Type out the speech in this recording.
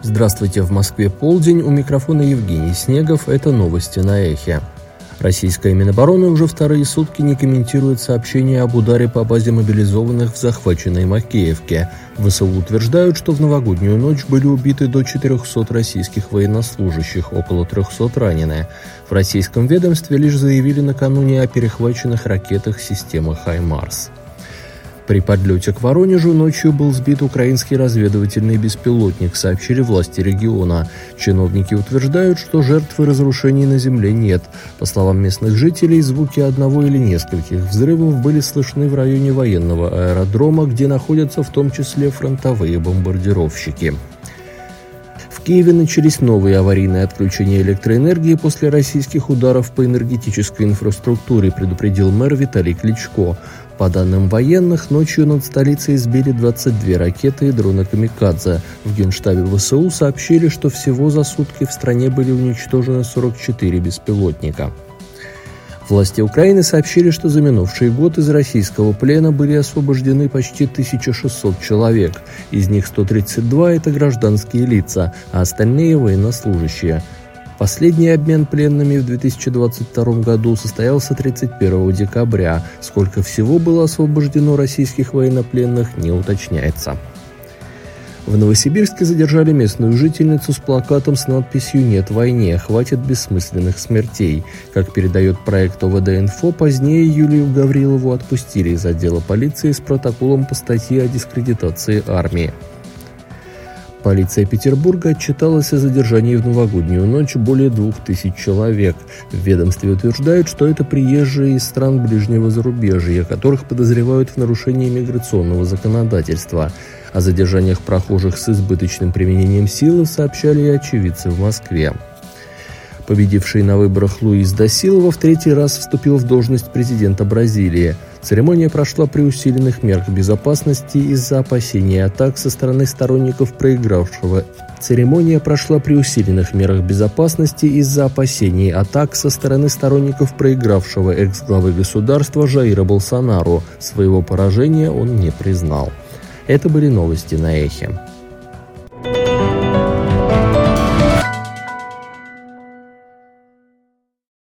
Здравствуйте, в Москве полдень, у микрофона Евгений Снегов, это новости на Эхе. Российская Минобороны уже вторые сутки не комментирует сообщения об ударе по базе мобилизованных в захваченной Макеевке. ВСУ утверждают, что в новогоднюю ночь были убиты до 400 российских военнослужащих, около 300 ранены. В российском ведомстве лишь заявили накануне о перехваченных ракетах системы «Хаймарс». При подлете к Воронежу ночью был сбит украинский разведывательный беспилотник, сообщили власти региона. Чиновники утверждают, что жертв и разрушений на земле нет. По словам местных жителей, звуки одного или нескольких взрывов были слышны в районе военного аэродрома, где находятся в том числе фронтовые бомбардировщики. В Киеве начались новые аварийные отключения электроэнергии после российских ударов по энергетической инфраструктуре, предупредил мэр Виталий Кличко. По данным военных, ночью над столицей сбили 22 ракеты и дрона «Камикадзе». В Генштабе ВСУ сообщили, что всего за сутки в стране были уничтожены 44 беспилотника. Власти Украины сообщили, что за минувший год из российского плена были освобождены почти 1600 человек. Из них 132 – это гражданские лица, а остальные – военнослужащие. Последний обмен пленными в 2022 году состоялся 31 декабря. Сколько всего было освобождено российских военнопленных, не уточняется. В Новосибирске задержали местную жительницу с плакатом с надписью «Нет войне, хватит бессмысленных смертей». Как передает проект ОВД-Инфо, позднее Юлию Гаврилову отпустили из отдела полиции с протоколом по статье о дискредитации армии. Полиция Петербурга отчиталась о задержании в новогоднюю ночь более 2000 человек. В ведомстве утверждают, что это приезжие из стран ближнего зарубежья, которых подозревают в нарушении миграционного законодательства. О задержаниях прохожих с избыточным применением силы сообщали и очевидцы в Москве. Победивший на выборах Луис да Силва в третий раз вступил в должность президента Бразилии. Церемония прошла при усиленных мерах безопасности из-за опасений атак со стороны сторонников проигравшего экс-главы государства Жаира Болсонару. Своего поражения он не признал. Это были новости на Эхе.